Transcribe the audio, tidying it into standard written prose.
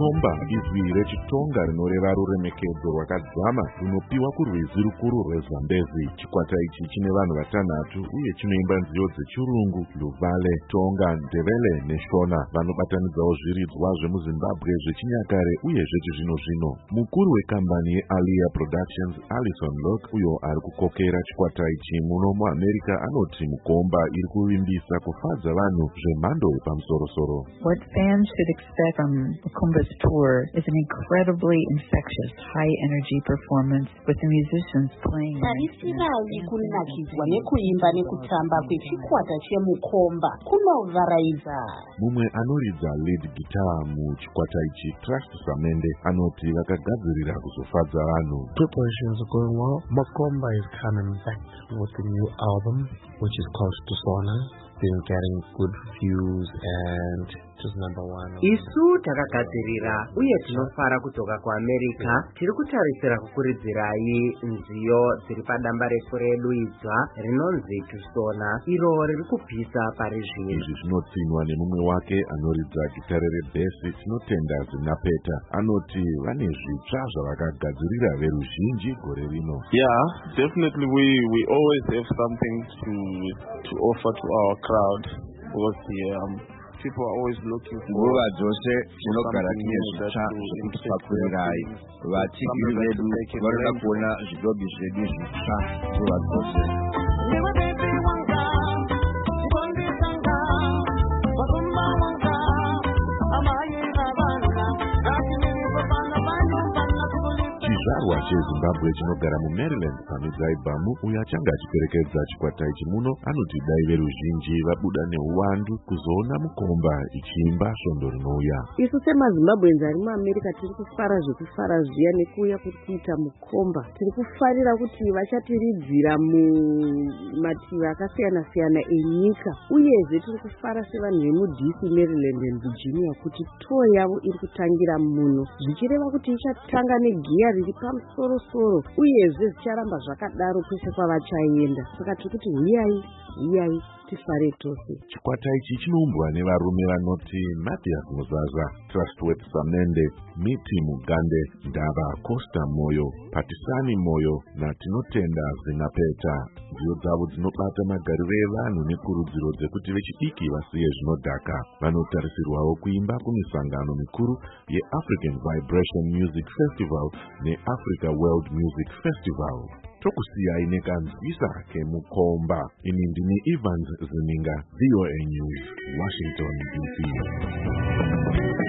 Mukomba izwi rechitonga rinoreva ruremekedzo rwakadzama runopiwa kurwizi rukuru rweZambezi. Chikwata ichi chine vanhu vatanhatu uye chinoimba nziyo dzechirungu, Luvale, Tonga, Ndebele neShona. Vanobatanidzawo zviridzwa zvemuZimbabwe zvechinyakare uye zvechizvino-zvino. Mukuru wekambani yeAlia Productions, Alison Locke, uyo ari kukokera chikwata ichi muno muAmerica, anoti Mukomba iri kuvimbisa kufadza vanhu zvemhando yepamusoro-soro. What fans should expect from Mukomba's tour is an incredibly infectious, high-energy performance with the musicians playing. Tarisirayi kunakidzwa nekuimba nekutamba kwechikwata cheMukomba kunovaraidza. Mumwe anoridza lead guitar muchikwata ichi, Trust Samende, anoti vakagadzirira kuzofadza vanhu. Preparations are going well. Mukomba is coming back with a new album, which is called Tusona. Been getting good reviews and just number one. Isu takagadzirira uye tinofara kutoka kuAmerica. Tiri kutarisira kukuridzirai nziyo dziri padamba refu redu idzva rinonzi Tusona, iro riri kupisa parizvino. Izvi zvinotsinwa nemumwe wake anoridza gitare rebhesi, Tinotenda Zinapeta. Anoti vane zvitsva zvavakagadzirira veruzhinji gore rino. Yeah, definitely we always have something to offer to our crowd because people are always looking for nguva dzose tinogara tine zvitsva zvekutipakurirai. Vatikiri vedu vanoda kuona zvidobhi zvedu zvitsva nguva dzose. Chizvarwa cheZimbabwe chinogara muMaryland paMedzaibamu, uyo achanga achiperekedza chikwata ichi muno, anoti dai veruzhinji vabuda neuwandu kuzoona Mukomba ichiimba svondo rinouya. Isu semaZimbabweans ari muAmerica tiri kufara zvekufara zviya nekuuya kuri kuita Mukomba. Tiri kufarira kuti vachatiridzira mumativi akasiyana-siyana enyika, uyezve tiri kufara sevanhu vemuDC, Maryland and Virginia kuti tour yavo iri kutangira muno, zvichireva kuti ichatanga negiya riri pamusoro-soro uyezve zvicharamba zvakadaro kwese kwavachaenda. Saka tiri kuti huyai tifare tose. Chikwata ichi chinoumbwa nevarume vanoti Mathias Muzaza, Trustworth Samende, Miti Mugande, Ndava Costa Moyo, Patisani Moyo naTinotenda Zinapeta. Nziyo dzavo dzinobata magariro evanhu nekurudziro dzekuti vechidiki vasiye zvinodhaka. Vanotarisirwawo kuimba kumisangano mikuru yeAfrican Vibration Music Festival neAfrica World Music Festival. Tokusiyai nekanzwisa keMukomba. Ini ndini Evans Zininga, VOA News, Washington DC.